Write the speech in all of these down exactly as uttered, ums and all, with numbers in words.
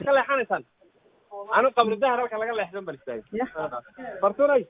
ka leexanaysaan anu qabri dahar halka laga leexdan bal istaag fartuunay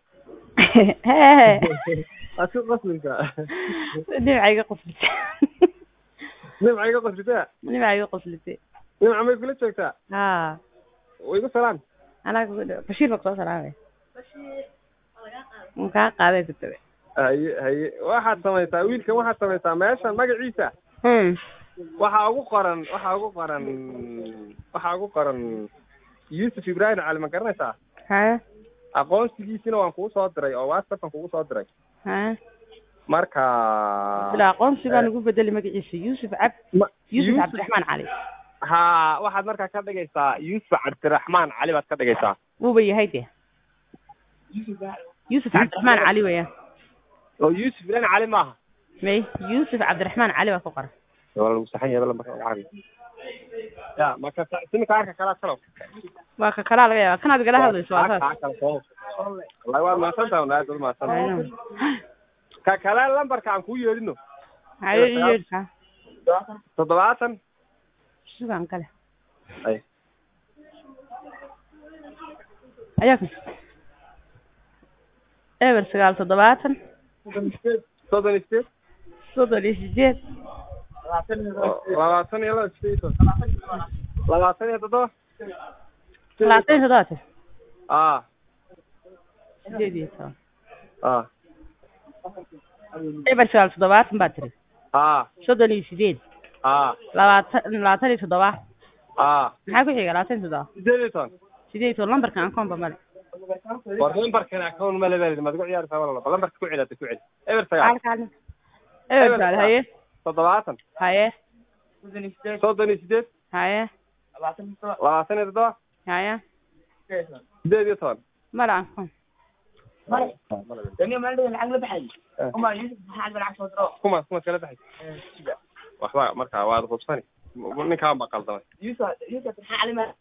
asu qasminka nimcayga qoflita nimcayga qoflita nimcayga qoflita nimcay kula joogtaa ha way ku salaan ana Bashir baa soo salaamay Bashir muka qaaday dadba hay hay waxaad samaysaa wiilkan waxaad samaysaa meeshan magaciisa hmm waxa ugu qoran waxa ugu qoran waxa ugu qoran Yusuf Ibrahim Cali ma garanaysaa ha aqoonsigiisina waan kugu soo diray oo WhatsApp kan kugu soo diray ha marka bila aqoonsiga ugu bedeli magaciisa Yusuf Abd Yusuf Abdurrahman Cali ha waxaad marka ka dhigaysaa Yusuf Abdurrahman Cali baad ka dhigaysaa uu yahay de Yusuf Abdurrahman Cali weeyaa oo Yusuf Ibrahim Cali maaha may Yusuf Abdurrahman Cali waa ku qoran wala mustaxan yahay lambarka caabi ya ma ka simi kaarka kala kala waa ka kala laga yaabaa kanaad gala hadlayso waa wallahi waa ma santa una dad ma santa ka kala lambarka aan ku yeedino hayo yeedka toddobaatan sugan kale ay ayaak eber sagaal toddobaatan soddon iyo sideed soddon iyo sideed labaatan iyo laba sideed labaatan iyo toddoba labaatan iyo toddoba ah sideed iyo toban ah eber sagaal toddobaatan baa tiri ah soddon iyo sideed ah labaatan labaatan iyo toddoba ah maxaa ku xiga labaatan iyo toddoba sideed iyo toban sideed iyo toban lambarkan aan koonba male war lambarkan akoon male baa ma ku ciyaartaa wala lambarka ku cilada ku cil eber sagaal eber sagaal haye toddobaatan haye soddon iyo sideed haye labaatan iyo toddoba haye sideed iyo toban mala aan koon mala dani ma leeyahay lacag la baxay uma Yusuf maxaa lacag soo diro kuma kuma kala baxay waxba marka waad hubsani ninkaan ba qaldamay Yusuf Yusuf maxaa